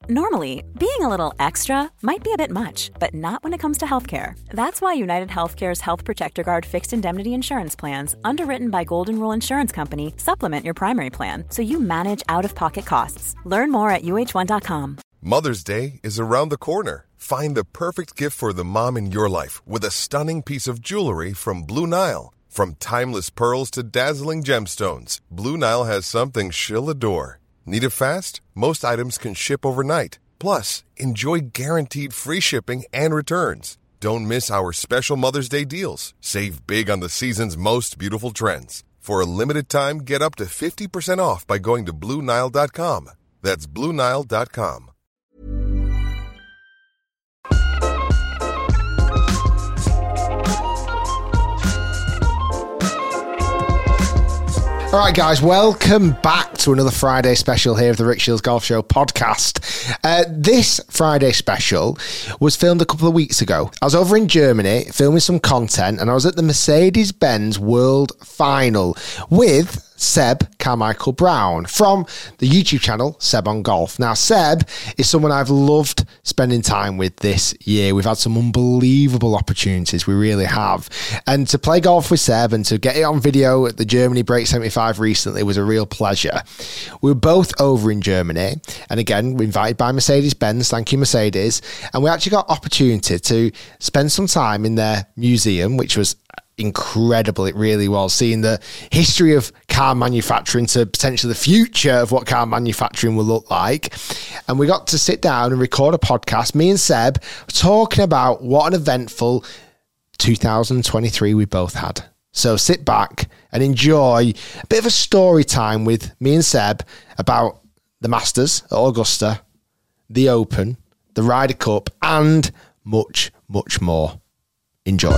Normally, being a little extra might be a bit much, but not when it comes to healthcare. That's why United Healthcare's Health Protector Guard fixed indemnity insurance plans, underwritten by Golden Rule Insurance Company, supplement your primary plan so you manage out-of-pocket costs. Learn more at uh1.com. Mother's Day is around the corner. Find the perfect gift for the mom in your life with a stunning piece of jewelry from Blue Nile. From timeless pearls to dazzling gemstones, Blue Nile has something she'll adore. Need it fast? Most items can ship overnight. Plus, enjoy guaranteed free shipping and returns. Don't miss our special Mother's Day deals. Save big on the season's most beautiful trends. For a limited time, get up to 50% off by going to BlueNile.com. That's BlueNile.com. All right, guys, welcome back to another Friday special here of the Rick Shields Golf Show podcast. This Friday special was filmed a couple of weeks ago. I was over in Germany filming some content, and I was at the Mercedes-Benz World Final with Seb Carmichael Brown from the YouTube channel Seb on Golf. Now, Seb is someone I've loved spending time with this year. We've had some unbelievable opportunities, we really have. And to play golf with Seb and to get it on video at the Germany Break 75 recently was a real pleasure. We were both over in Germany, and again, we're invited by Mercedes-Benz, thank you Mercedes, and we actually got opportunity to spend some time in their museum, which was incredible. It really was, seeing the history of car manufacturing to potentially the future of what car manufacturing will look like. And we got to sit down and record a podcast, me and Seb, talking about what an eventful 2023 we both had. So sit back and enjoy a bit of a story time with me and Seb about the Masters at Augusta, the Open, the Ryder Cup, and much, much more. Enjoy.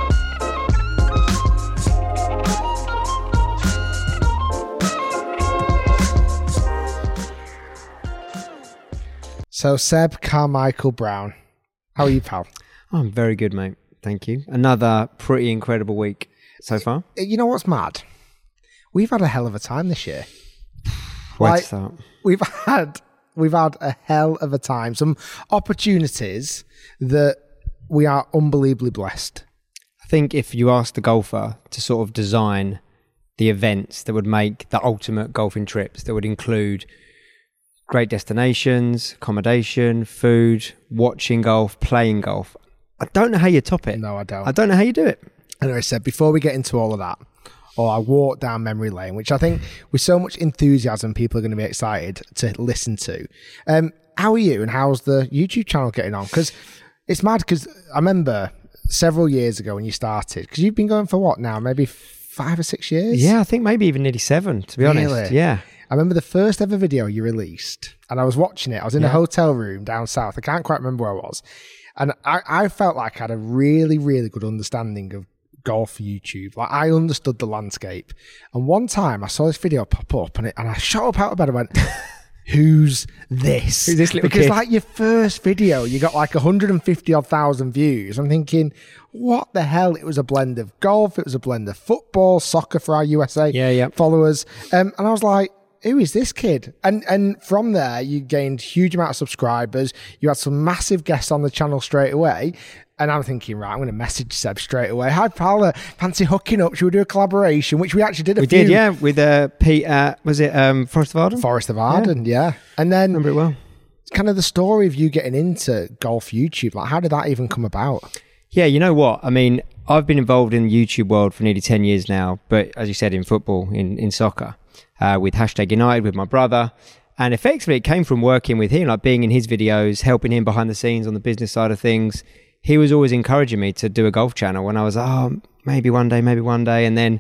So, Seb Carmichael Brown, how are you, pal? I'm very good, mate. Thank you. Another pretty incredible week so far. You know what's mad? We've had a hell of a time this year. Where to start? We've had a hell of a time. Some opportunities that we are unbelievably blessed. I think if you ask the golfer to sort of design the events that would make the ultimate golfing trips, that would include great destinations, accommodation, food, watching golf, playing golf, I don't know how you top it. No, I don't. I don't know how you do it. Anyway, Seb, before we get into all of that, I walk down memory lane, which I think with so much enthusiasm, people are going to be excited to listen to. How are you and how's the YouTube channel getting on? Because it's mad, because I remember several years ago when you started, because you've been going for what now, maybe 5 or 6 years? Yeah, I think maybe even nearly 7, to be honest. Really? Yeah. I remember the first ever video you released, and I was watching it. I was in a hotel room down south. I can't quite remember where I was. And I felt like I had a really, really good understanding of golf YouTube. Like, I understood the landscape. And one time I saw this video pop up, and I shot up out of bed and went, who's this? Who's this little because kid? Like your first video, you got like 150,000 views. I'm thinking, what the hell? It was a blend of golf. It was a blend of football, soccer for our USA followers. And I was like, who is this kid? And from there, you gained huge amount of subscribers. You had some massive guests on the channel straight away. And I'm thinking, right, I'm going to message Seb straight away. Hi, pal, fancy hooking up. Should we do a collaboration? Which we actually did. We did, yeah, with Pete, was it Forest of Arden? Forest of Arden, yeah. And then, remember it well. Kind of the story of you getting into golf YouTube. Like, how did that even come about? Yeah, you know what? I mean, I've been involved in the YouTube world for nearly 10 years now. But as you said, in football, in soccer. With #United, with my brother. And effectively, it came from working with him, like being in his videos, helping him behind the scenes on the business side of things. He was always encouraging me to do a golf channel when I was, maybe one day. And then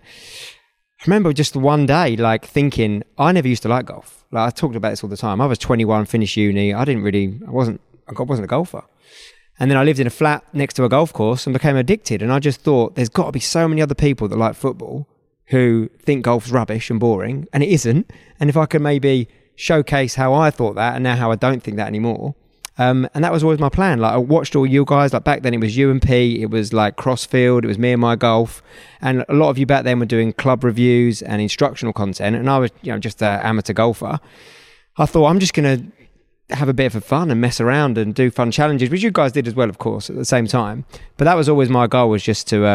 I remember just one day, like thinking, I never used to like golf. Like I talked about this all the time. I was 21, finished uni. I wasn't a golfer. And then I lived in a flat next to a golf course and became addicted. And I just thought, there's got to be so many other people that like football who think golf's rubbish and boring, and it isn't. And if I could maybe showcase how I thought that and now how I don't think that anymore. And that was always my plan. Like I watched all you guys, like back then it was you and Pete, it was like Crossfield, it was me and my golf. And a lot of you back then were doing club reviews and instructional content. And I was, just an amateur golfer. I thought I'm just going to have a bit of fun and mess around and do fun challenges, which you guys did as well, of course, at the same time. But that was always my goal, was just to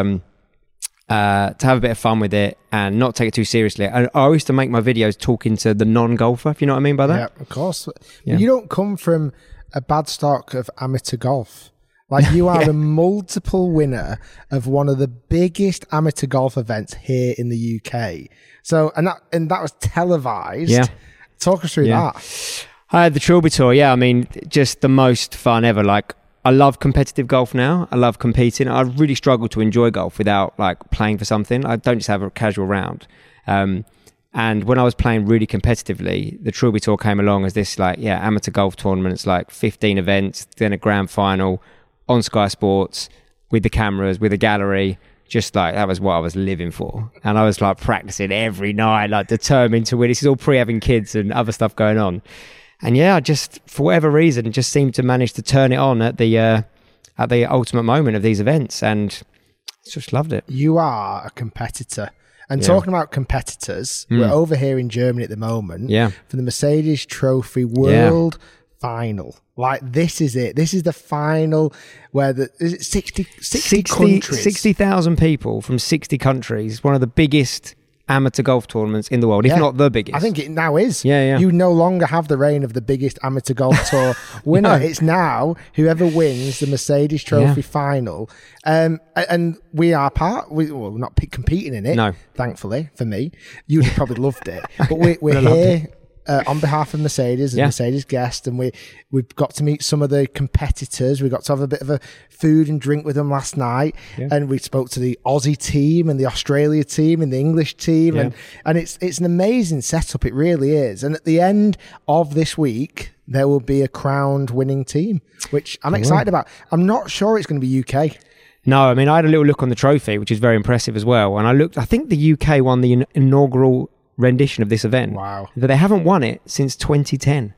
have a bit of fun with it and not take it too seriously. And I used to make my videos talking to the non-golfer, if you know what I mean by that. Yeah, of course. Yeah. You don't come from a bad stock of amateur golf. Like, you are a multiple winner of one of the biggest amateur golf events here in the UK. So, and that was televised. Yeah. Talk us through that. I had the Trilby Tour. Yeah, I mean, just the most fun ever. Like, I love competitive golf now. I love competing. I really struggle to enjoy golf without like playing for something. I don't just have a casual round. And when I was playing really competitively, the Trilby Tour came along as this amateur golf tournament. It's like 15 events, then a grand final on Sky Sports with the cameras, with a gallery. Just like, that was what I was living for. And I was like practicing every night, like determined to win. This is all pre having kids and other stuff going on. And yeah, I just, for whatever reason, just seemed to manage to turn it on at the ultimate moment of these events, and just loved it. You are a competitor. And talking about competitors, we're over here in Germany at the moment for the Mercedes Trophy World Final. Like, this is it. This is the final where is it 60 countries? 60,000 people from 60 countries. One of the biggest amateur golf tournaments in the world, if not the biggest. I think it now is. Yeah. You no longer have the reign of the biggest amateur golf tour winner. No. It's now whoever wins the Mercedes Trophy final. And we are we're not competing in it. No. Thankfully, for me. You'd have probably loved it. But we're here on behalf of Mercedes and Mercedes guest, and we've got to meet some of the competitors. We got to have a bit of a food and drink with them last night, and we spoke to the Aussie team and the Australia team and the English team, and it's an amazing setup. It really is. And at the end of this week, there will be a crowned winning team, which I'm excited about. I'm not sure it's going to be UK. No, I mean, I had a little look on the trophy, which is very impressive as well. And I think the UK won the inaugural rendition of this event. Wow. But they haven't won it since 2010.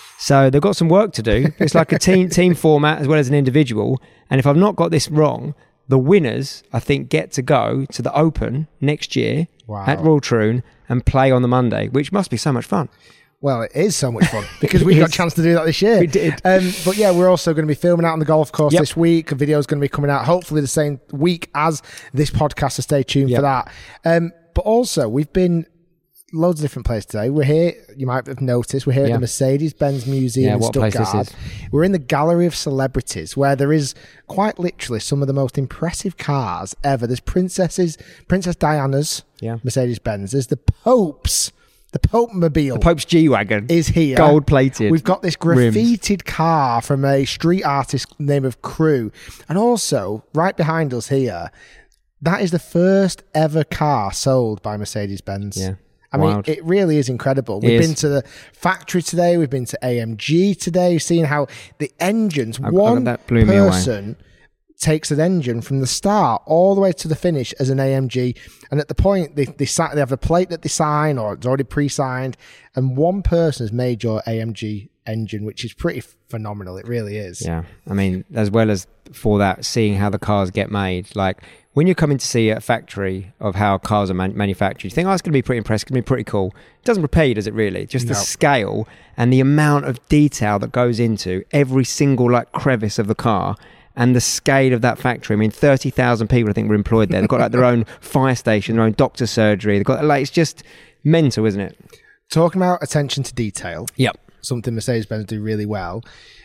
So they've got some work to do. It's like a team format as well as an individual. And if I've not got this wrong, the winners, I think, get to go to the Open next year at Royal Troon and play on the Monday, which must be so much fun. Well, it is so much fun because we got a chance to do that this year. We did. But yeah, we're also going to be filming out on the golf course this week. A video is going to be coming out hopefully the same week as this podcast, so stay tuned for that. But also, we've been loads of different places today. We're here, you might have noticed, we're here at the Mercedes-Benz Museum in Stuttgart. Place this is. We're in the Gallery of Celebrities, where there is quite literally some of the most impressive cars ever. There's Princess Diana's Mercedes-Benz. There's the Pope's. The Pope-mobile. The Pope's G-Wagon. Is here. Gold-plated. We've got this graffitied car from a street artist named of Crew. And also, right behind us here, that is the first ever car sold by Mercedes-Benz. Yeah. I mean, it really is incredible. We've been to the factory today. We've been to AMG today. We've seen how the engines, one person takes an engine from the start all the way to the finish as an AMG. And at the point, they have a plate that they sign, or it's already pre-signed, and one person has made your AMG engine, which is pretty phenomenal. It really is. Yeah. I mean, as well as for that, seeing how the cars get made, like when you're coming to see a factory of how cars are manufactured, you think, oh, it's going to be pretty impressive, it's going to be pretty cool. It doesn't prepare you, does it really? Just the scale and the amount of detail that goes into every single like crevice of the car and the scale of that factory. I mean, 30,000 people, I think, were employed there. They've got like their own fire station, their own doctor's surgery. They've got like, it's just mental, isn't it? Talking about attention to detail. Yep. Something Mercedes-Benz do really well.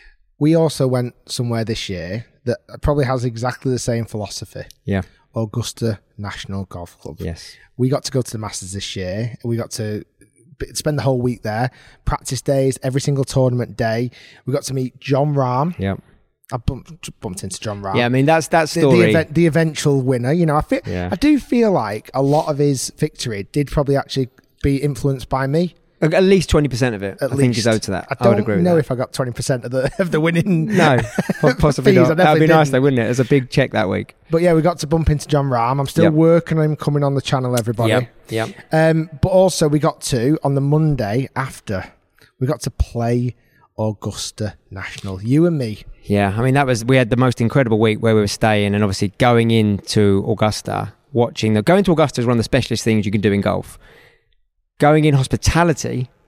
We also went somewhere this year that probably has exactly the same philosophy. Yeah. Augusta National Golf Club. Yes. We got to go to the Masters this year. We got to spend the whole week there. Practice days, every single tournament day. We got to meet John Rahm. Yeah. I bumped into John Rahm. Yeah, I mean, that's that story. The eventual winner. You know, I do feel like a lot of his victory did probably actually be influenced by me. At least 20% of it, I think, is owed to that. I would agree with that. know if I got 20% of the winning. No, possibly not. That would be nice though, wouldn't it? It was a big check that week. But yeah, we got to bump into John Rahm. I'm still working on him coming on the channel, everybody. Yeah. But also we got to, on the Monday after, we got to play Augusta National. You and me. Yeah, I mean, we had the most incredible week where we were staying, and obviously going into Augusta, going to Augusta is one of the specialist things you can do in golf. Going in hospitality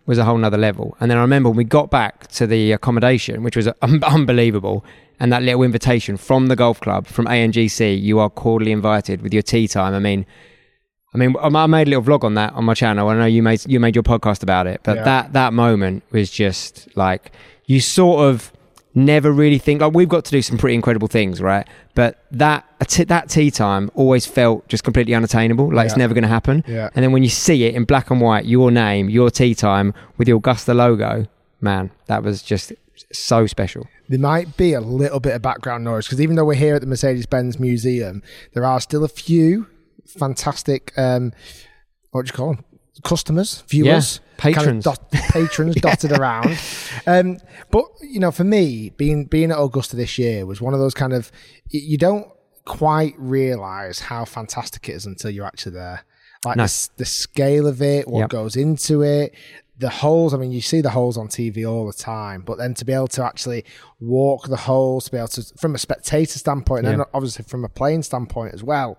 was a whole nother level. And then I remember when we got back to the accommodation, which was unbelievable, and that little invitation from the golf club, from ANGC, you are cordially invited with your tea time. I mean, I made a little vlog on that on my channel. I know you made your podcast about it, but that moment was just like, you sort of never really think, like, we've got to do some pretty incredible things, right? But that tea time always felt just completely unattainable, like it's never going to happen. Yeah. And then when you see it in black and white, your name, your tea time with the Augusta logo, man, that was just so special. There might be a little bit of background noise because even though we're here at the Mercedes-Benz Museum, there are still a few fantastic, what do you call them? Customers, viewers, patrons, patrons dotted around. But you know, for me, being at Augusta this year was one of those kind of, you don't quite realise how fantastic it is until you're actually there. Like the scale of it, what goes into it, the holes. I mean, you see the holes on TV all the time, but then to be able to actually walk the holes, to be able to, from a spectator standpoint, and then obviously from a playing standpoint as well.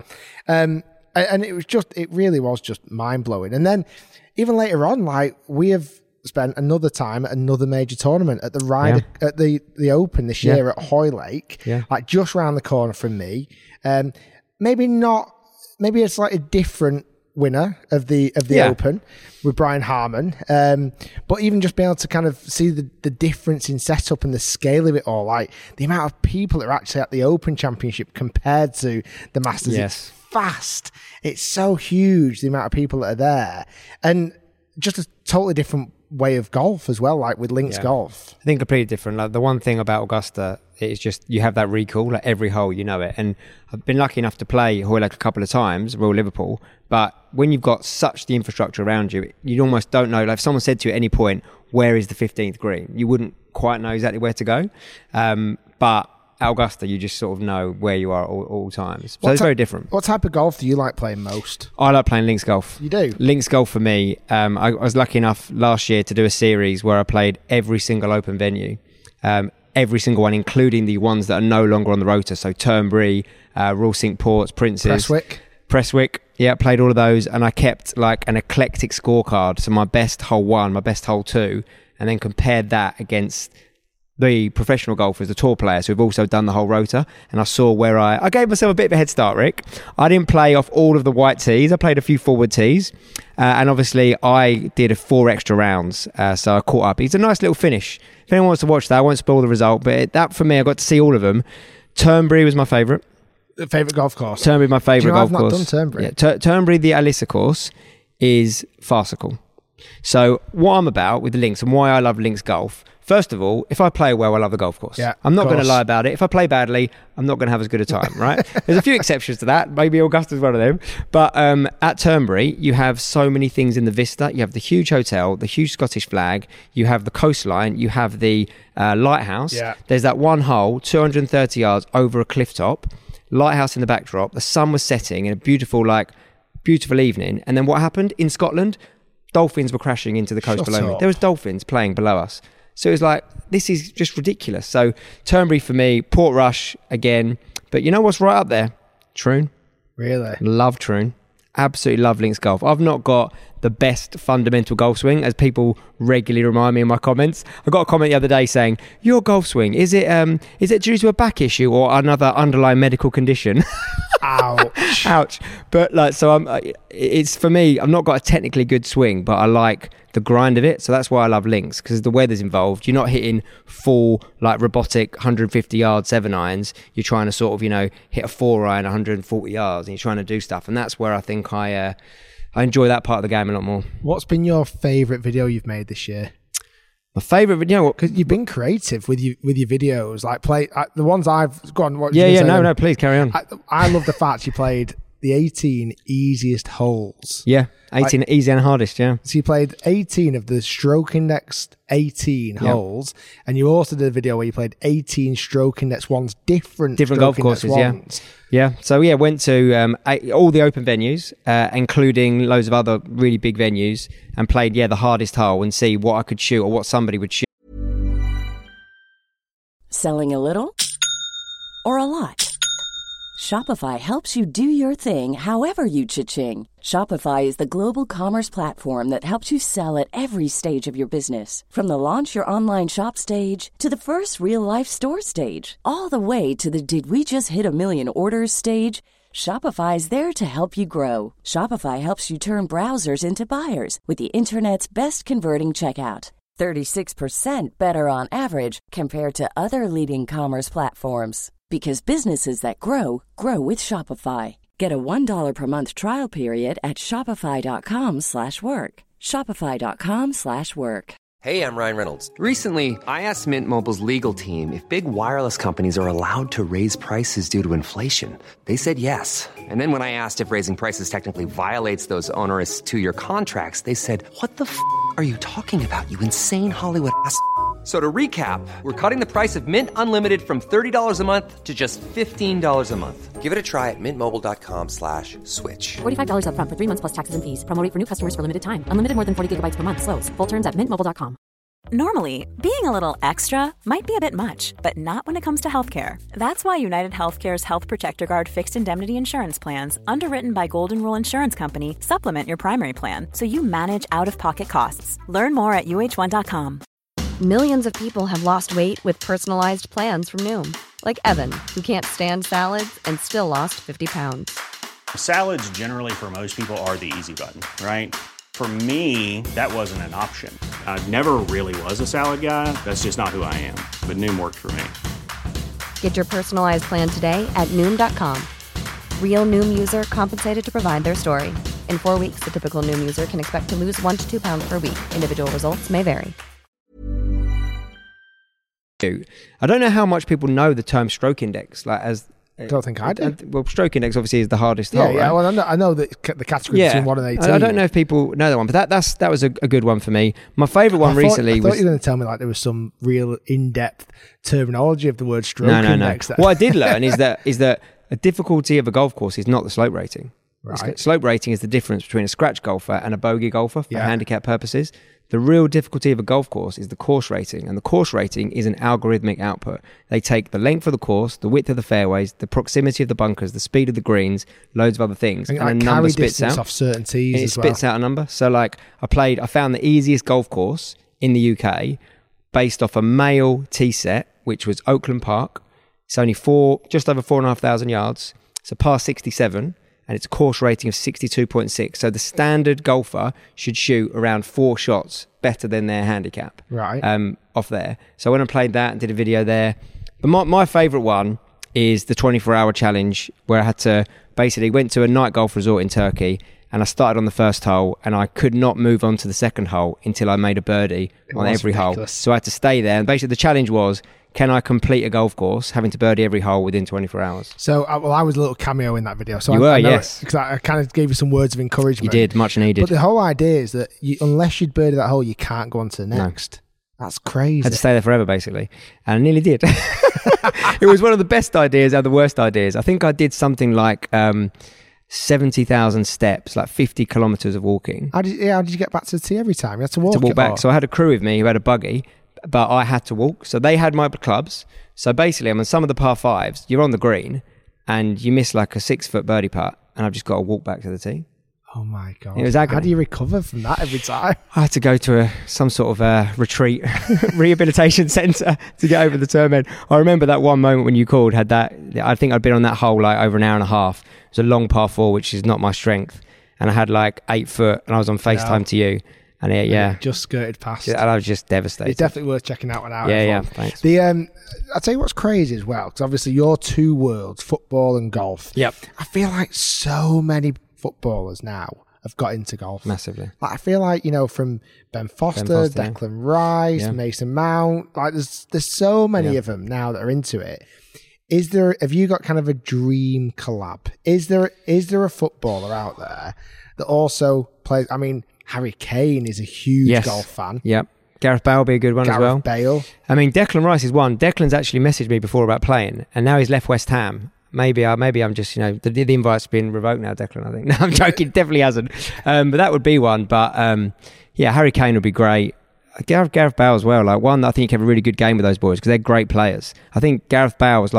And it really was just mind blowing. And then even later on, like, we have spent another time at another major tournament at the at the Open this year at Hoylake, like just round the corner from me. Maybe a slightly different winner of the Open with Brian Harman. But even just being able to kind of see the difference in setup and the scale of it all, like the amount of people that are actually at the Open Championship compared to the Masters. Yes. Fast. It's so huge, the amount of people that are there, and just a totally different way of golf as well, like with Links Golf. I think completely different. Like, the one thing about Augusta is just you have that recall, like every hole you know it. And I've been lucky enough to play Hoylake a couple of times, Royal Liverpool, but when you've got such the infrastructure around you, you almost don't know. Like, if someone said to you at any point, where is the 15th green, you wouldn't quite know exactly where to go. But at Augusta, you just sort of know where you are at all times. So it's very different. What type of golf do you like playing most? I like playing links golf. You do? Links golf for me. I was lucky enough last year to do a series where I played every single Open venue. Every single one, including the ones that are no longer on the rotor. So Turnberry, Royal Cinque Ports, Princes. Prestwick. Yeah, played all of those. And I kept like an eclectic scorecard. So my best hole 1, my best hole 2, and then compared that against the professional golfers, the tour players who've also done the whole rotor. And I saw where I gave myself a bit of a head start, Rick. I didn't play off all of the white tees. I played a few forward tees. And obviously I did 4 extra rounds. So I caught up. It's a nice little finish. If anyone wants to watch that, I won't spoil the result. But that, for me, I got to see all of them. Turnberry was my favourite. Favourite golf course? Turnberry, my favourite golf course. I've not done Turnberry. Yeah, Turnberry, the Alyssa course, is farcical. So what I'm about with the links and why I love links golf, first of all, if I play well, I love the golf course. Yeah, I'm not going to lie about it. If I play badly, I'm not going to have as good a time, right? There's a few exceptions to that. Maybe Augusta's one of them. But at Turnberry, you have so many things in the vista. You have the huge hotel, the huge Scottish flag. You have the coastline. You have the lighthouse. Yeah. There's that one hole, 230 yards over a cliff top. Lighthouse in the backdrop. The sun was setting in a beautiful evening. And then what happened in Scotland? Dolphins were crashing into the coast below me. There was dolphins playing below us. So it was like, this is just ridiculous. So Turnberry for me, Portrush again. But you know what's right up there? Troon. Really? Love Troon. Absolutely love links golf. I've not got the best fundamental golf swing, as people regularly remind me in my comments. I got a comment the other day saying, your golf swing, is it due to a back issue or another underlying medical condition? Ouch. Ouch. But it's for me, I've not got a technically good swing, but I like the grind of it. So that's why I love links, because the weather's involved. You're not hitting full, like, robotic 150 yard 7-irons. You're trying to sort of, hit a 4-iron 140 yards, and you're trying to do stuff. And that's where I think I enjoy that part of the game a lot more. What's been your favourite video you've made this year? My favourite video, because you've been creative with your videos, like the ones I've gone. No, please carry on. I love the fact you played the 18 easiest holes. Yeah, 18 easy and hardest. Yeah. So you played 18 of the stroke index 18 holes, and you also did a video where you played 18 stroke index ones, different golf courses. Ones. Yeah. So went to all the Open venues, including loads of other really big venues, and played the hardest hole and see what I could shoot or what somebody would shoot. Selling a little or a lot? Shopify helps you do your thing however you cha-ching. Shopify is the global commerce platform that helps you sell at every stage of your business. From the launch your online shop stage to the first real-life store stage, all the way to the did we just hit a million orders stage. Shopify is there to help you grow. Shopify helps you turn browsers into buyers with the internet's best converting checkout. 36% better on average compared to other leading commerce platforms. Because businesses that grow, grow with Shopify. Get a $1 per month trial period at shopify.com/work. Shopify.com/work. Hey, I'm Ryan Reynolds. Recently, I asked Mint Mobile's legal team if big wireless companies are allowed to raise prices due to inflation. They said yes. And then when I asked if raising prices technically violates those onerous 2-year contracts, they said, "What the f*** are you talking about, you insane Hollywood ass?" So to recap, we're cutting the price of Mint Unlimited from $30 a month to just $15 a month. Give it a try at mintmobile.com/switch. $45 up front for 3 months plus taxes and fees. Promo rate for new customers for limited time. Unlimited more than 40 gigabytes per month. Slows full terms at mintmobile.com. Normally, being a little extra might be a bit much, but not when it comes to healthcare. That's why United Healthcare's Health Protector Guard fixed indemnity insurance plans, underwritten by Golden Rule Insurance Company, supplement your primary plan so you manage out-of-pocket costs. Learn more at uh1.com. Millions of people have lost weight with personalized plans from Noom. Like Evan, who can't stand salads and still lost 50 pounds. Salads generally for most people are the easy button, right? For me, that wasn't an option. I never really was a salad guy. That's just not who I am. But Noom worked for me. Get your personalized plan today at Noom.com. Real Noom user compensated to provide their story. In 4 weeks, the typical Noom user can expect to lose 1 to 2 pounds per week. Individual results may vary. I don't know how much people know the term stroke index. I don't think I do. Well, stroke index obviously is the hardest hole, Yeah, right? well, I know the category between 1 and 18. I don't know if people know that one, but that was a good one for me. My favourite one recently I thought was... you were going to tell me like there was some real in-depth terminology of the word stroke index. No. What I did learn is that a difficulty of a golf course is not the slope rating. Right. Slope rating is the difference between a scratch golfer and a bogey golfer for handicap purposes. The real difficulty of a golf course is the course rating, and the course rating is an algorithmic output. They take the length of the course, the width of the fairways, the proximity of the bunkers, the speed of the greens, loads of other things, and a number spits out. Off certain tees it spits out a number. So, like, I found the easiest golf course in the UK based off a male tee set, which was Oakland Park. It's only just over 4,500 yards. It's a par 67. And it's a course rating of 62.6. So the standard golfer should shoot around 4 shots better than their handicap off there. So when I played that and did a video there. But my favourite one is the 24-hour challenge, where I had to basically went to a night golf resort in Turkey, and I started on the first hole, and I could not move on to the second hole until I made a birdie on every hole. So I had to stay there. And basically the challenge was, can I complete a golf course having to birdie every hole within 24 hours? So, I was a little cameo in that video. So you were, yes. Because I kind of gave you some words of encouragement. You did, much needed. But the whole idea is that unless you'd birdie that hole, you can't go on to the next. No. That's crazy. I had to stay there forever, basically. And I nearly did. It was one of the best ideas and the worst ideas. I think I did something like 70,000 steps, like 50 kilometres of walking. How did you get back to the tee every time? You had to walk back. So I had a crew with me who had a buggy, but I had to walk. So they had my clubs. So basically, I'm on some of the par 5s. You're on the green and you miss like a 6-foot birdie putt, and I've just got to walk back to the tee. Oh my God. It was agony. How do you recover from that every time? I had to go to some sort of retreat, rehabilitation centre to get over the turn. I remember that one moment when you called, I think I'd been on that hole like over an hour and a half. It was a long par 4, which is not my strength. And I had like 8 foot, and I was on FaceTime to you. And it just skirted past. And I was just devastated. It's definitely worth checking that one out. Yeah, thanks. I'll tell you what's crazy as well, because obviously your 2 worlds, football and golf. Yep. I feel like so many footballers now have got into golf. Massively. Like, I feel like, from Ben Foster, Declan Rice, Mason Mount, like there's so many of them now that are into it. Have you got kind of a dream collab? Is there a footballer out there that also plays? I mean, Harry Kane is a huge golf fan. Yep. Gareth Bale will be a good one as well. Bale. I mean, Declan Rice is one. Declan's actually messaged me before about playing, and now he's left West Ham. Maybe I'm just, the invite's been revoked now, Declan, I think. No, I'm joking. Definitely hasn't. But that would be one. But Harry Kane would be great. Gareth Bale as well. Like one that I think you can have a really good game with those boys because they're great players. I think Gareth Bale was like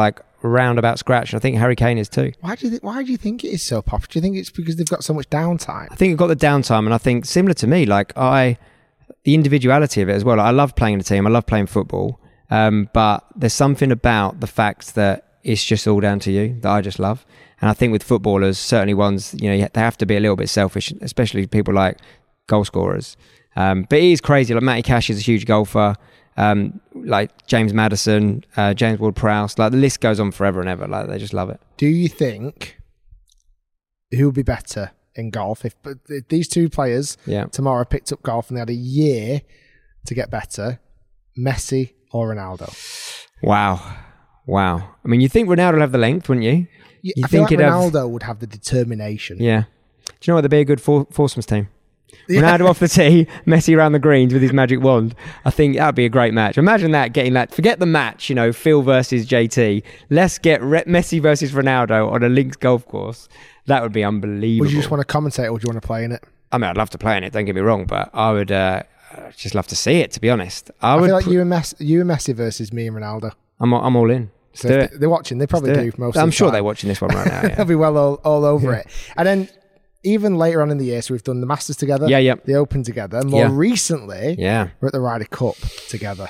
roundabout scratch. And I think Harry Kane is too. Why do you think it is so popular? Do you think it's because they've got so much downtime? I think you've got the downtime, and I think similar to me, like the individuality of it as well. Like, I love playing in a team. I love playing football. But there's something about the fact that it's just all down to you that I just love. And I think with footballers, certainly ones, they have to be a little bit selfish, especially people like goal scorers. But it is crazy. Like Matty Cash is a huge golfer. Like James Maddison, James Ward-Prowse. Like the list goes on forever and ever. Like they just love it. Do you think who would be better in golf if these two players tomorrow picked up golf and they had a year to get better? Messi or Ronaldo? Wow. I mean, you think Ronaldo would have the length, wouldn't you? I feel like Ronaldo would have the determination. Yeah. Do you know what? They'd be a good foursomes team. Ronaldo off the tee, Messi around the greens with his magic wand. I think that would be a great match. Imagine that, getting that. Forget the match, Phil versus JT. Let's get Messi versus Ronaldo on a links golf course. That would be unbelievable. Would you just want to commentate or would you want to play in it? I mean, I'd love to play in it, don't get me wrong, but I would just love to see it, to be honest. I feel like you and Messi versus me and Ronaldo. I'm all in. So they're watching. They probably do most of the time. I'm sure they're watching this one right now. Yeah. They'll be well all over it. And then even later on in the year, so we've done the Masters together, the Open together. More recently, we're at the Ryder Cup together.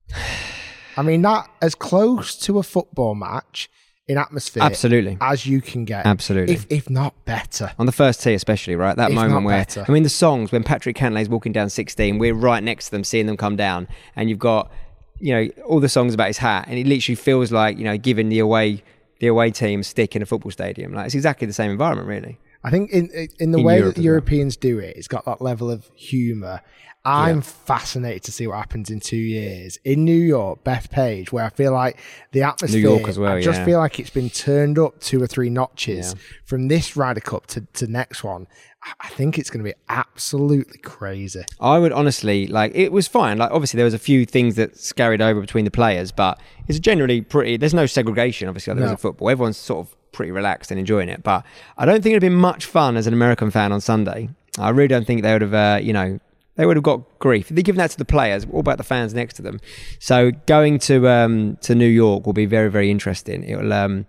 I mean, that as close to a football match in atmosphere as you can get. Absolutely. If not better. On the first tee especially, right? That moment where, better. I mean, the songs, when Patrick Cantlay's walking down 16, we're right next to them, seeing them come down, and you've got, all the songs about his hat, and it literally feels like, giving the away team a stick in a football stadium. Like, it's exactly the same environment, really. I think in the way Europe that the Europeans do it, it's got that level of humour. I'm fascinated to see what happens in 2 years in New York, Bethpage, where I feel like the atmosphere, New York as well, I just feel like it's been turned up 2 or 3 notches from this Ryder Cup to next one. I think it's going to be absolutely crazy. I would honestly, it was fine. Obviously there was a few things that scurried over between the players, but it's generally there's no segregation, obviously, like there was in football. Everyone's sort of pretty relaxed and enjoying it. But I don't think it'd been much fun as an American fan on Sunday. I really don't think they would have, they would have got grief. They're giving that to the players. What about the fans next to them? So going to New York will be very, very interesting. It will,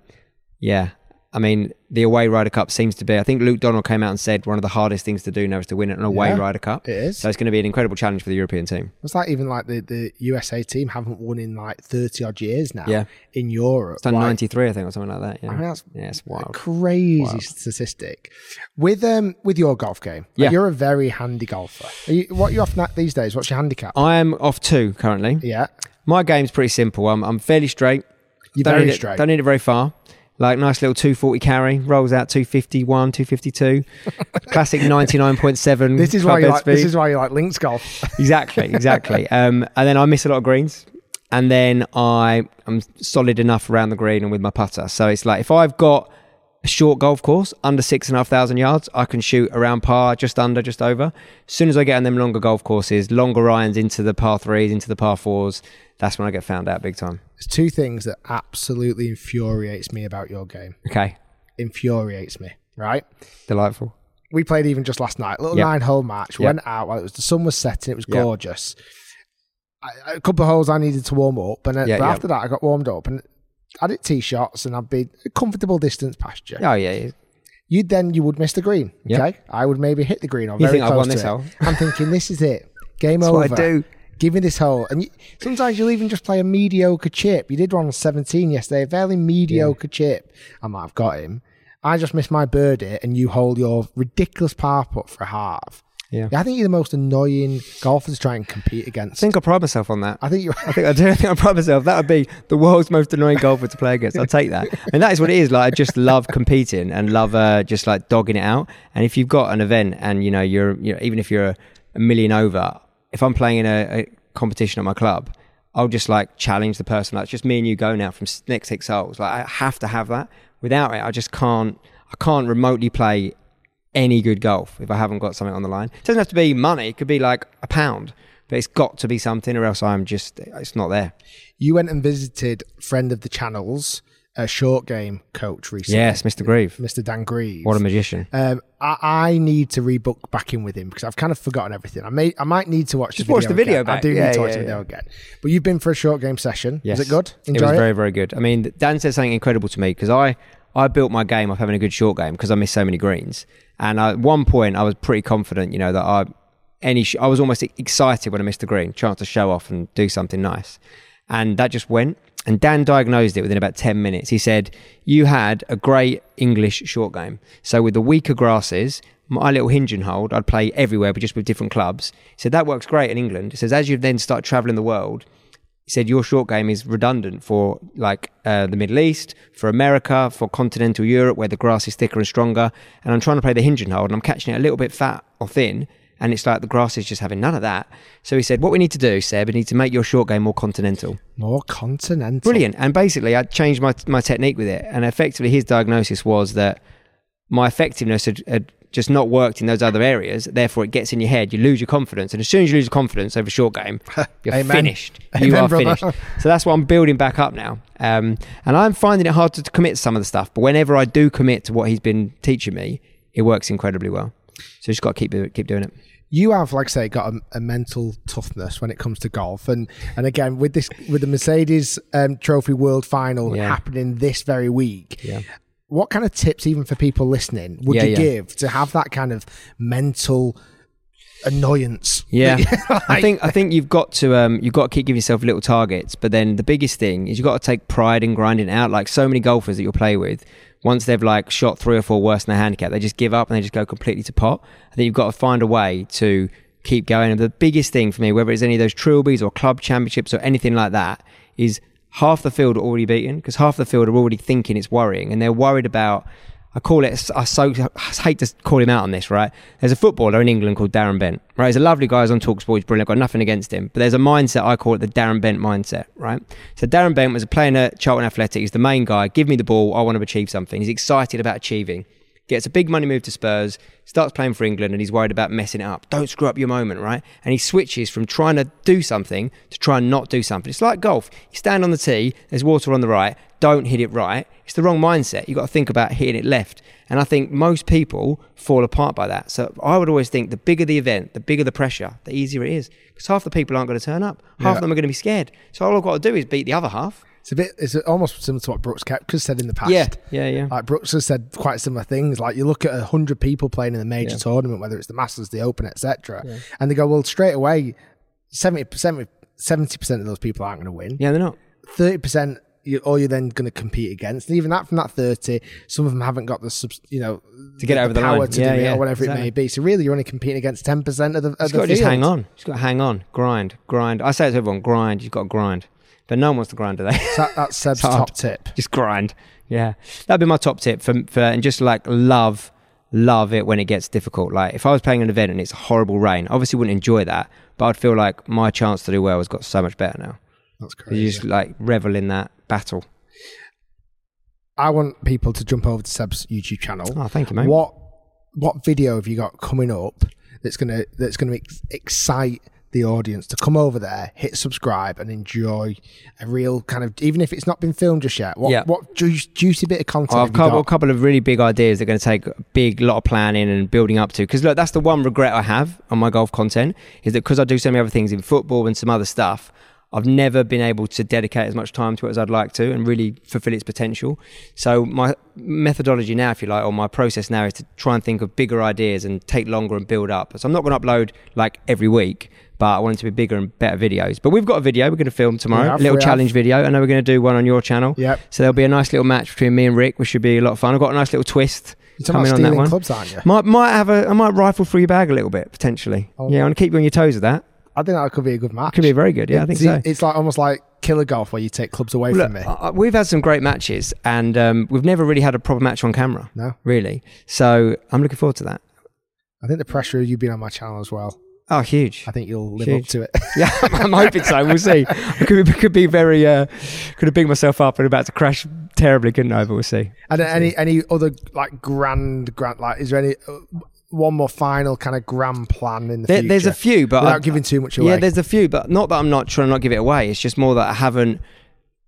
I mean, the away Ryder Cup seems to be, I think Luke Donald came out and said one of the hardest things to do now is to win an away Ryder Cup. It is. So it's going to be an incredible challenge for the European team. It's like even the USA team haven't won in 30 odd years now in Europe. It's done 93, I think, or something like that. Yeah, I mean, that's it's wild. A crazy statistic. With your golf game, you're a very handy golfer. What are you off these days? What's your handicap? I am off 2 currently. Yeah. My game's pretty simple. I'm fairly straight. You're very straight. Don't need it very far. Nice little 240 carry, rolls out 251, 252. Classic 99.7. This is why you like links golf. Exactly. And then I miss a lot of greens. And then I'm solid enough around the green and with my putter. So it's like, if I've got a short golf course under 6,500 yards, I can shoot around par, just under, just over. As soon as I get on them longer golf courses, longer irons into the par 3s, into the par 4s, that's when I get found out big time. There's 2 things that absolutely infuriates me about your game. Okay. Infuriates me, right? Delightful. We played even just last night. A little 9-hole match. Went out while the sun was setting. It was gorgeous. A couple of holes I needed to warm up. But after that, I got warmed up. And I did tee shots and I'd be a comfortable distance past you. Oh, yeah. You would miss the green. Okay? I would maybe hit the green or very close to it. I won this hole? I'm thinking, this is it. Game That's over. What I do. Give me this hole. And sometimes you'll even just play a mediocre chip. You did one on 17 yesterday, a fairly mediocre chip. I'm like, I've got him. I just missed my birdie and you hold your ridiculous par putt for a half. Yeah. I think you're the most annoying golfer to try and compete against. I think I pride myself on that. I think I do. I think I pride myself. That would be the world's most annoying golfer to play against. I'll take that. And that is what it is. I just love competing and love just dogging it out. And if you've got an event and you're even if you're a million over, if I'm playing in a competition at my club, I'll just challenge the person. It's just me and you go now from next 6 holes. I have to have that. Without it, I just can't. I can't remotely play any good golf if I haven't got something on the line. It doesn't have to be money. It could be £1, but it's got to be something, or else it's not there. You went and visited friend of the channels, short game coach recently. Yes, Mr. Grieve. Mr. Dan Grieve. What a magician. I need to rebook back in with him because I've kind of forgotten everything. I might need to watch Just the video watch the video again. back. I do need to watch the video again. But you've been for a short game session. Yes. Was it good? Enjoy it was very, very good. I mean, Dan said something incredible to me because I built my game off having a good short game because I missed so many greens. And at one point, I was pretty confident, that I was almost excited when I missed a green, chance to show off and do something nice. And that just went. And Dan diagnosed it within about 10 minutes. He said, you had a great English short game. So with the weaker grasses, my little hinge and hold, I'd play everywhere, but just with different clubs. He said, that works great in England. He says, as you then start traveling the world, he said, your short game is redundant for the Middle East, for America, for continental Europe, where the grass is thicker and stronger. And I'm trying to play the hinge and hold, and I'm catching it a little bit fat or thin. And it's like the grass is just having none of that. So he said, what we need to do, Seb, we need to make your short game more continental. More continental. Brilliant. And basically, I changed my technique with it. And effectively, his diagnosis was that my effectiveness had just not worked in those other areas. Therefore, it gets in your head. You lose your confidence. And as soon as you lose your confidence over a short game, you're Amen. finished. Amen, you are brother. finished. So that's what I'm building back up now. And I'm finding it hard to commit to some of the stuff. But whenever I do commit to what he's been teaching me, it works incredibly well. So you just got to keep doing it. You have, like I say, got a mental toughness when it comes to golf, and again with the Mercedes Trophy World Final happening this very week. Yeah. What kind of tips, even for people listening, would you give to have that kind of mental annoyance? Yeah, I think you've got to keep giving yourself little targets, but then the biggest thing is you've got to take pride in grinding it out. Like so many golfers that you'll play with, once they've shot 3 or 4 worse than their handicap, they just give up and they just go completely to pot. I think you've got to find a way to keep going. And the biggest thing for me, whether it's any of those Trilbys or club championships or anything like that, is half the field are already beaten because half the field are already thinking it's worrying and they're worried about, I hate to call him out on this, right? There's a footballer in England called Darren Bent, right? He's a lovely guy, he's on TalkSport, he's brilliant, I've got nothing against him. But there's a mindset, I call it the Darren Bent mindset, right? So Darren Bent was playing at Charlton Athletic, he's the main guy, give me the ball, I want to achieve something. He's excited about achieving. Gets a big money move to Spurs, starts playing for England, and he's worried about messing it up. Don't screw up your moment, right? And he switches from trying to do something to try and not do something. It's like golf. You stand on the tee, there's water on the right, don't hit it right. It's the wrong mindset. You've got to think about hitting it left. And I think most people fall apart by that. So I would always think the bigger the event, the bigger the pressure, the easier it is. Because half the people aren't going to turn up. Half of them are going to be scared. So all I've got to do is beat the other half. It's almost similar to what Brooks Koepka's said in the past. Yeah. Like Brooks has said quite similar things. Like you look at 100 people playing in a major tournament, whether it's the Masters, the Open, etc., and they go, well, straight away, 70% of those people aren't going to win. Yeah, they're not. 30%. You're then going to compete against, and even that from that 30, some of them haven't got to get over the power line to do it or whatever it may be. So really, you're only competing against 10% of the field. Got to just hang on. Just got to hang on. Grind. I say it to everyone: grind. You've got to grind. But no one wants to grind, do they? That's Seb's top tip. Just grind. Yeah, that'd be my top tip for and just love it when it gets difficult. Like if I was playing an event and it's horrible rain, obviously wouldn't enjoy that, but I'd feel like my chance to do well has got so much better now. That's crazy. You just revel in that battle. I want people to jump over to Seb's YouTube channel. Oh, thank you, mate. What video have you got coming up that's gonna excite the audience to come over there, hit subscribe, and enjoy a real kind of, even if it's not been filmed just yet, what juicy bit of content I've got a couple of really big ideas that are going to take a lot of planning and building up to. Because look, that's the one regret I have on my golf content, is that because I do so many other things in football and some other stuff, I've never been able to dedicate as much time to it as I'd like to and really fulfill its potential. So my methodology now, if you like, or my process now, is to try and think of bigger ideas and take longer and build up. So I'm not going to upload every week, but I want it to be bigger and better videos. But we've got a video we're going to film tomorrow, a little challenge video. I know we're going to do one on your channel. Yep. So there'll be a nice little match between me and Rick, which should be a lot of fun. I've got a nice little twist coming on that one. Clubs, aren't you? I might rifle through your bag a little bit, potentially. I want to keep you on your toes with that. I think that could be a good match. Could be very good, yeah, I think so. It's almost like killer golf where you take clubs away from me. We've had some great matches, and we've never really had a proper match on camera. No. Really. So I'm looking forward to that. I think the pressure of you being on my channel as well. Oh, huge. I think you'll live up to it. Yeah, I'm hoping so. We'll see. I could be very, could have bigged myself up and about to crash terribly, couldn't I? But we'll see. And any other grand, is there any... one more final kind of grand plan in the future? There's a few, but without giving too much away. Yeah, there's a few, but not that I'm not trying to not give it away. It's just more that I haven't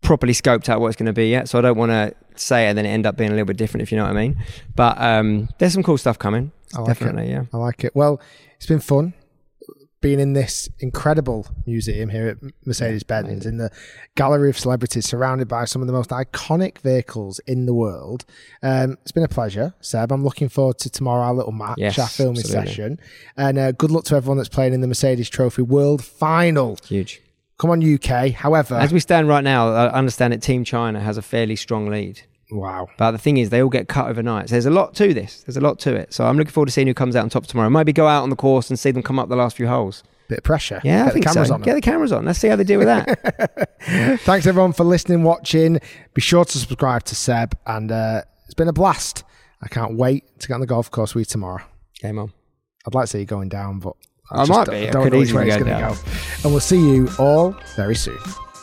properly scoped out what it's going to be yet, so I don't want to say it and then it end up being a little bit different, if you know what I mean. But there's some cool stuff coming. Definitely, yeah. I like it. Well, it's been fun being in this incredible museum here at Mercedes-Benz, in the gallery of celebrities, surrounded by some of the most iconic vehicles in the world. It's been a pleasure, Seb. I'm looking forward to tomorrow, our little match, our filming session. And good luck to everyone that's playing in the Mercedes Trophy World Final. Huge. Come on, UK. However, as we stand right now, I understand that Team China has a fairly strong lead. Wow. But the thing is, they all get cut overnight. So there's a lot to this. There's a lot to it. So I'm looking forward to seeing who comes out on top tomorrow. Maybe go out on the course and see them come up the last few holes. Bit of pressure. Yeah, I think so. Get the cameras on. Let's see how they deal with that. Thanks, everyone, for listening, watching. Be sure to subscribe to Seb. And it's been a blast. I can't wait to get on the golf course with you tomorrow. Game on. I'd like to see you going down, but I might be. I don't know which way it's going to go. And we'll see you all very soon.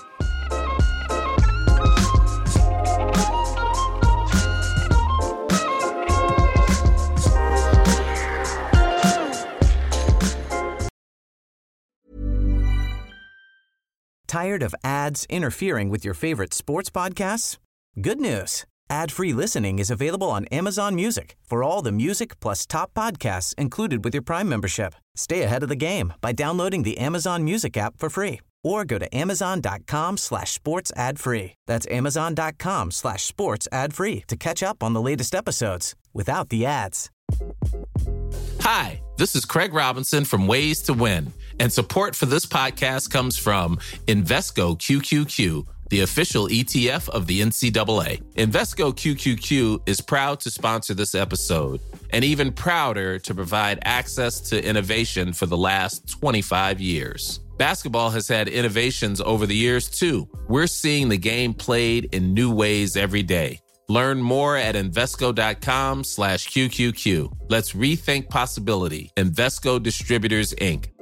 Tired of ads interfering with your favorite sports podcasts? Good news. Ad-free listening is available on Amazon Music for all the music plus top podcasts included with your Prime membership. Stay ahead of the game by downloading the Amazon Music app for free or go to amazon.com/sports ad free. That's amazon.com/sports ad free to catch up on the latest episodes without the ads. Hi, this is Craig Robinson from Ways to Win, and support for this podcast comes from Invesco QQQ, the official ETF of the NCAA. Invesco QQQ is proud to sponsor this episode, and even prouder to provide access to innovation for the last 25 years. Basketball has had innovations over the years, too. We're seeing the game played in new ways every day. Learn more at Invesco.com/QQQ. Let's rethink possibility. Invesco Distributors, Inc.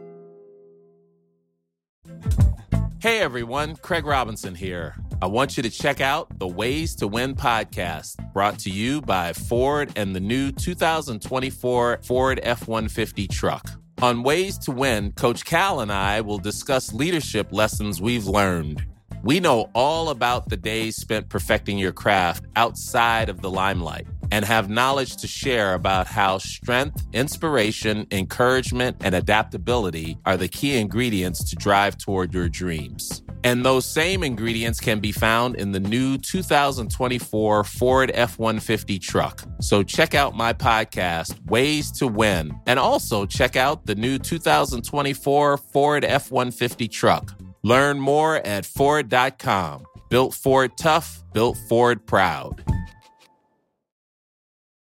Hey everyone, Craig Robinson here. I want you to check out the Ways to Win podcast, brought to you by Ford and the new 2024 Ford F-150 truck. On Ways to Win, Coach Cal and I will discuss leadership lessons we've learned. We know all about the days spent perfecting your craft outside of the limelight and have knowledge to share about how strength, inspiration, encouragement, and adaptability are the key ingredients to drive toward your dreams. And those same ingredients can be found in the new 2024 Ford F-150 truck. So check out my podcast, Ways to Win, and also check out the new 2024 Ford F-150 truck. Learn more at Ford.com. Built Ford tough, built Ford proud.